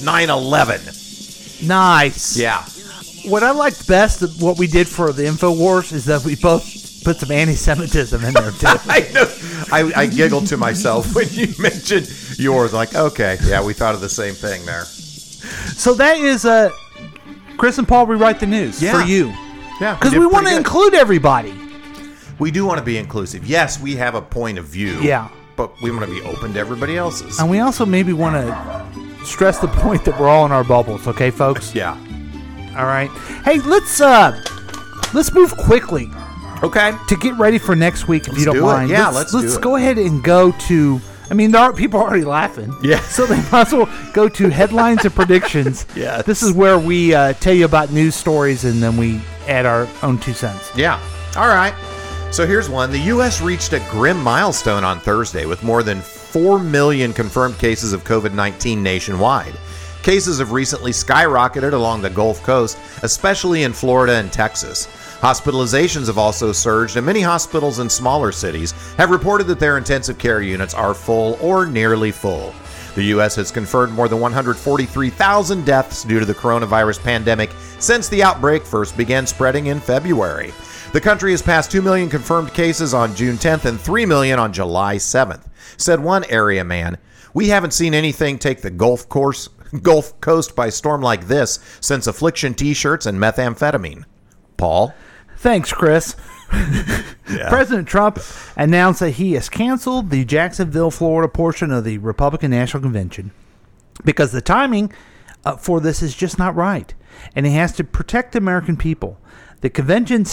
9/11. Nice. Yeah. What I liked best of what we did for the InfoWars is that we both put some anti-Semitism in there, too. I know. I giggled to myself when you mentioned yours. Like, okay, yeah, we thought of the same thing there. So that is Chris and Paul Rewrite the News for you. Yeah. Because we want to include everybody. We do want to be inclusive. Yes, we have a point of view. Yeah. But we want to be open to everybody else's. And we also maybe want to stress the point that we're all in our bubbles, okay, folks? Yeah. All right. Hey, let's move quickly. Okay. To get ready for next week, if you don't mind. Yeah, let's do it. go ahead and go to. I mean, people are already laughing. Yeah. So they might as well go to headlines and predictions. Yeah. This is where we tell you about news stories and then we add our own 2 cents. Yeah. All right. So here's one. The U.S. reached a grim milestone on Thursday with more than 4 million confirmed cases of COVID-19 nationwide. Cases have recently skyrocketed along the Gulf Coast, especially in Florida and Texas. Hospitalizations have also surged, and many hospitals in smaller cities have reported that their intensive care units are full or nearly full. The U.S. has confirmed more than 143,000 deaths due to the coronavirus pandemic since the outbreak first began spreading in February. The country has passed 2 million confirmed cases on June 10th and 3 million on July 7th. Said one area man, "We haven't seen anything take the Gulf Coast by storm like this since affliction t-shirts and methamphetamine." Paul? Thanks, Chris. Yeah. President Trump announced that he has canceled the Jacksonville, Florida portion of the Republican National Convention because the timing for this is just not right, and he has to protect the American people. The convention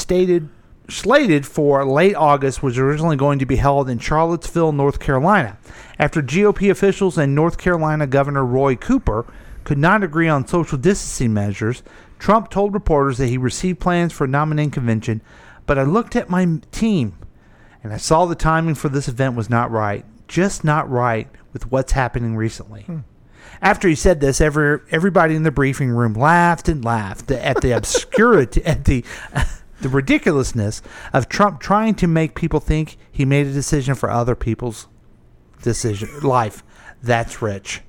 slated for late August was originally going to be held in Charlottesville, North Carolina. After GOP officials and North Carolina Governor Roy Cooper could not agree on social distancing measures, Trump told reporters that he received plans for a nominating convention, but I looked at my team and I saw the timing for this event was not right, just not right with what's happening recently. After he said this, everybody in the briefing room laughed and laughed at the obscurity, at the ridiculousness of Trump trying to make people think he made a decision for other people's life. That's rich.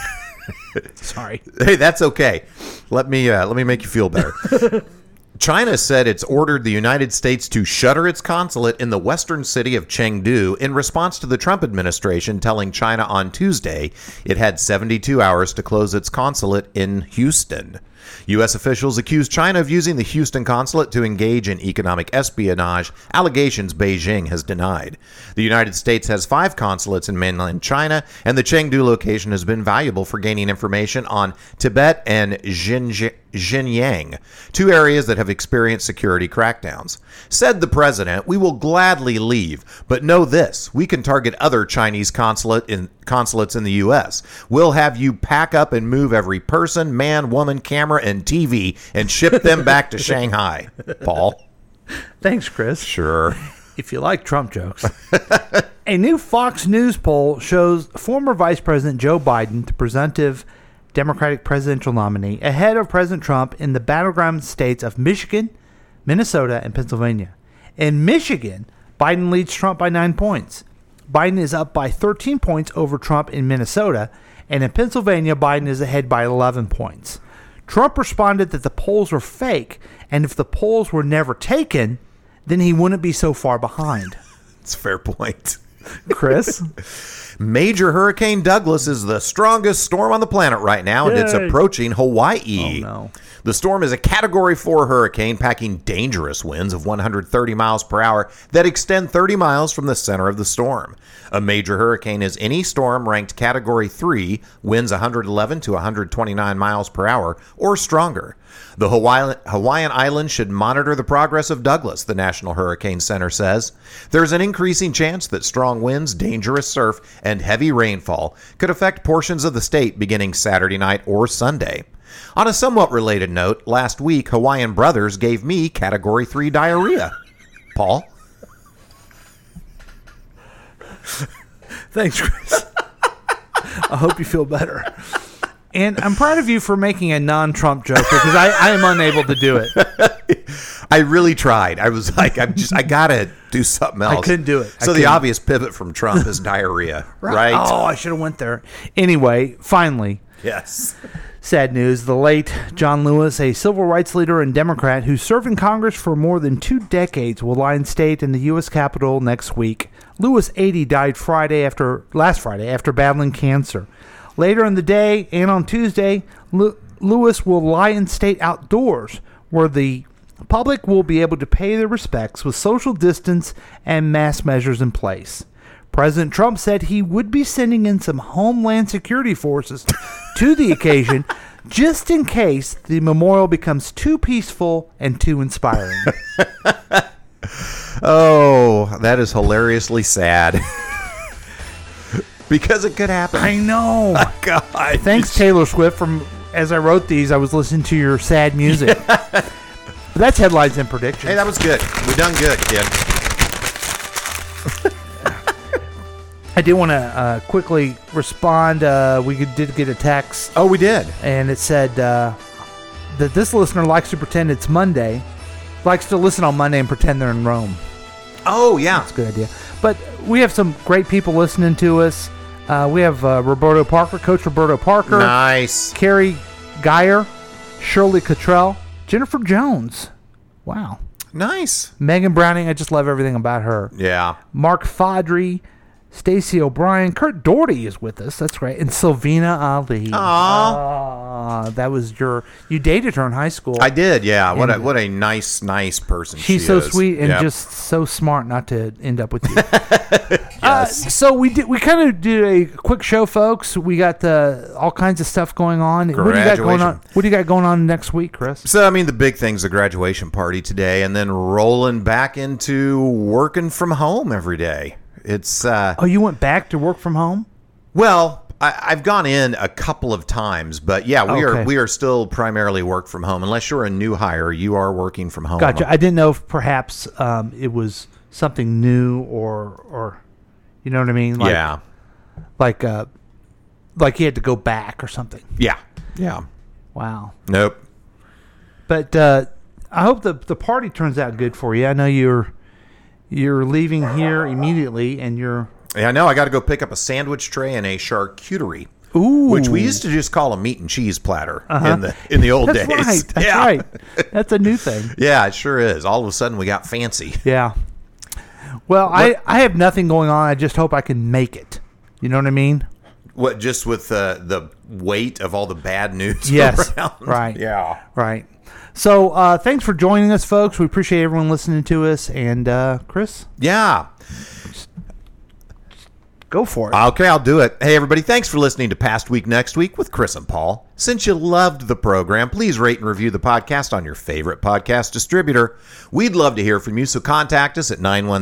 Sorry. Hey, that's okay. Let me make you feel better. China said it's ordered the United States to shutter its consulate in the western city of Chengdu in response to the Trump administration telling China on Tuesday it had 72 hours to close its consulate in Houston. U.S. officials accused China of using the Houston consulate to engage in economic espionage, allegations Beijing has denied. The United States has 5 consulates in mainland China, and the Chengdu location has been valuable for gaining information on Tibet and Xinjiang, 2 areas that have experienced security crackdowns. Said the president, "We will gladly leave, but know this, we can target other Chinese consulates in the U.S. We'll have you pack up and move every person, man, woman, camera, and TV and ship them back to Shanghai." Paul? Thanks, Chris. Sure. If you like Trump jokes. A new Fox News poll shows former Vice President Joe Biden, the presumptive Democratic presidential nominee, ahead of President Trump in the battleground states of Michigan, Minnesota, and Pennsylvania. In Michigan, Biden leads Trump by 9 points. Biden is up by 13 points over Trump in Minnesota, and in Pennsylvania, Biden is ahead by 11 points. Trump responded that the polls were fake, and if the polls were never taken, then he wouldn't be so far behind. It's a fair point. Chris? Major Hurricane Douglas is the strongest storm on the planet right now, and it's Yay. approaching Hawaii. Oh, no. The storm is a Category 4 hurricane packing dangerous winds of 130 miles per hour that extend 30 miles from the center of the storm. A major hurricane is any storm ranked Category 3, winds 111 to 129 miles per hour or stronger. The Hawaiian Islands should monitor the progress of Douglas, the National Hurricane Center says. There's an increasing chance that strong winds, dangerous surf, and heavy rainfall could affect portions of the state beginning Saturday night or Sunday. On a somewhat related note, last week, Hawaiian Brothers gave me Category 3 diarrhea. Paul? Thanks, Chris. I hope you feel better. And I'm proud of you for making a non-Trump joke because I am unable to do it. I really tried. I was like, I gotta do something else. I couldn't do it. So the obvious pivot from Trump is diarrhea, right? Oh, I should have went there. Anyway, finally. Yes. Sad news. The late John Lewis, a civil rights leader and Democrat who served in Congress for more than 2 decades, will lie in state in the U.S. Capitol next week. Lewis, 80, died last Friday after battling cancer. Later in the day and on Tuesday, Lewis will lie in state outdoors, where the public will be able to pay their respects with social distance and mask measures in place. President Trump said he would be sending in some Homeland Security forces to the occasion, just in case the memorial becomes too peaceful and too inspiring. Oh, that is hilariously sad. Because it could happen. I know. God. Thanks, Taylor Swift. As I wrote these, I was listening to your sad music. But that's headlines and predictions. Hey, that was good. We done good, kid. I did want to quickly respond. We did get a text. Oh, we did. And it said that this listener likes to pretend it's Monday, likes to listen on Monday and pretend they're in Rome. Oh, yeah. That's a good idea. But we have some great people listening to us. We have Roberto Parker, Coach Roberto Parker. Nice. Carrie Geyer, Shirley Cottrell, Jennifer Jones. Wow. Nice. Megan Browning, I just love everything about her. Yeah. Mark Fodry, Stacey O'Brien, Kurt Doherty is with us. That's great. And Sylvina Ali. Aww. That was you dated her in high school. I did, yeah. What a nice person she's she so is. sweet and Yep. just so smart not to end up with you. Yes. So we kind of did a quick show, folks. We got all kinds of stuff going on. What do you got going on? What do you got going on next week, Chris? So, I mean, the big thing's the graduation party today, and then rolling back into working from home every day. It's you went back to work from home? Well, I've gone in a couple of times, but yeah, we are still primarily work from home. Unless you're a new hire, you are working from home. Gotcha. I didn't know if perhaps it was something new or you know what I mean? Like, yeah. Like you had to go back or something. Yeah. Yeah. Wow. Nope. But I hope the party turns out good for you. I know you're leaving here immediately, and you're. Yeah, I know. I got to go pick up a sandwich tray and a charcuterie. Ooh. Which we used to just call a meat and cheese platter in the old days. Right. That's yeah. right. That's a new thing. Yeah, it sure is. All of a sudden, we got fancy. Yeah. Well, I have nothing going on. I just hope I can make it. You know what I mean? What, just with the weight of all the bad news yes. around? Right. Yeah. Right. So thanks for joining us, folks. We appreciate everyone listening to us. And Chris? Yeah. Go for it. Okay, I'll do it. Hey, everybody, thanks for listening to Past Week, Next Week with Chris and Paul. Since you loved the program, please rate and review the podcast on your favorite podcast distributor. We'd love to hear from you, so contact us at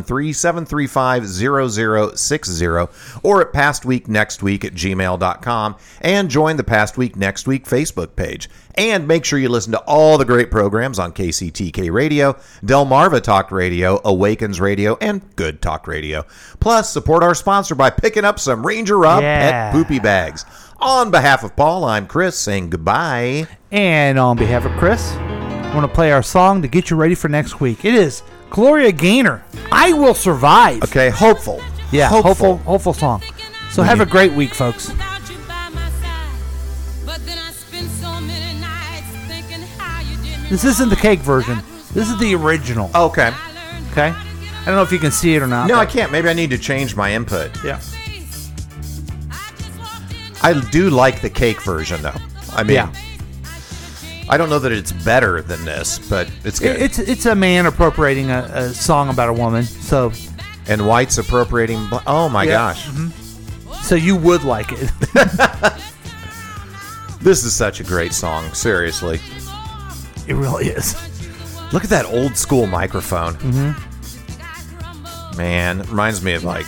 913-735-0060 or at pastweeknextweek@gmail.com and join the Past Week, Next Week Facebook page. And make sure you listen to all the great programs on KCTK Radio, Delmarva Talk Radio, Awakens Radio, and Good Talk Radio. Plus, support our sponsor by picking up some Ranger Rob pet poopy bags. On behalf of Paul, I'm Chris saying goodbye. And on behalf of Chris, I want to play our song to get you ready for next week. It is Gloria Gaynor, I Will Survive. Okay, hopeful. Yeah, hopeful song. So have a great week, folks. This isn't the cake version. This is the original. Okay. Okay? I don't know if you can see it or not. No, I can't. Maybe I need to change my input. Yeah. I do like the cake version, though. I mean, Yeah. I don't know that it's better than this, but it's good. It's a man appropriating a song about a woman. So And White's appropriating... Oh, my gosh. So you would like it. This is such a great song. Seriously. It really is. Look at that old school microphone. Mm-hmm. Man, it reminds me of like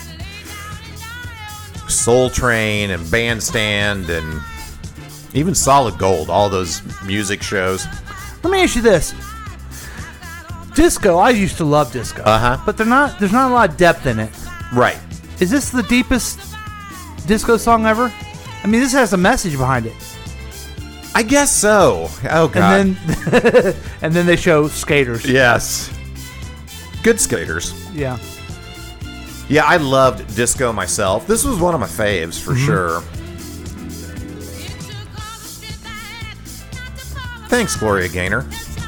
Soul Train and Bandstand and even Solid Gold, all those music shows. Let me ask you this. Disco, I used to love disco. Uh-huh. But there's not a lot of depth in it. Right. Is this the deepest disco song ever? I mean, this has a message behind it. I guess so. Oh, God. And then they show skaters. Yes. Good skaters. Yeah. Yeah, I loved disco myself. This was one of my faves for sure. Thanks, Gloria Gaynor.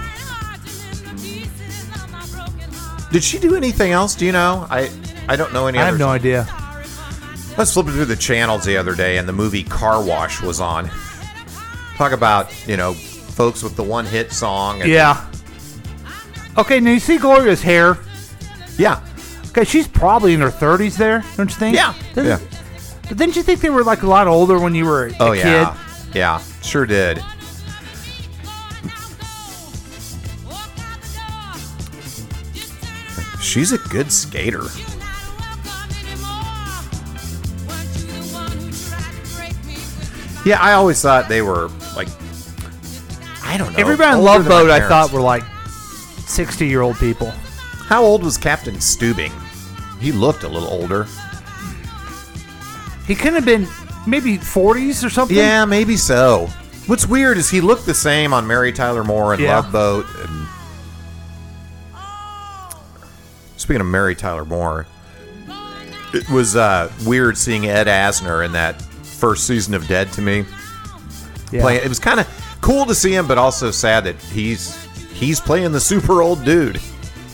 Did she do anything else? Do you know? I don't know any I other. have no idea. I was flipping through the channels the other day, and the movie Car Wash was on. Talk about, folks with the one-hit song. And, Yeah. Okay, now you see Gloria's hair. Yeah. Okay, she's probably in her 30s there, don't you think? Yeah. Yeah. But didn't you think they were like a lot older when you were a Oh, kid? yeah. Yeah, sure did. She's a good skater. Yeah, I always thought they were like, I don't know. Everybody in older Love than my Boat, I parents. thought, were like 60-year-old people. How old was Captain Stubing? He looked a little older. He could have been maybe 40s or something. Yeah, maybe so. What's weird is he looked the same on Mary Tyler Moore and Yeah. Love Boat. And speaking of Mary Tyler Moore, it was weird seeing Ed Asner in that first season of Dead to me. Yeah. It was kind of cool to see him, but also sad that he's playing the super old dude.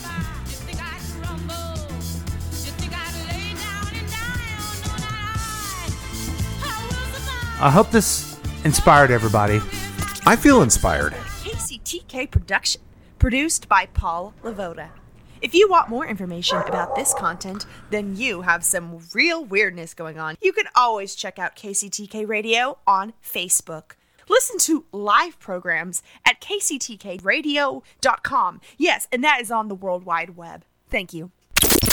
I hope this inspired everybody. I feel inspired. KCTK production, produced by Paul Lavoda. If you want more information about this content, then you have some real weirdness going on. You can always check out KCTK Radio on Facebook. Listen to live programs at kctkradio.com. Yes, and that is on the World Wide Web. Thank you.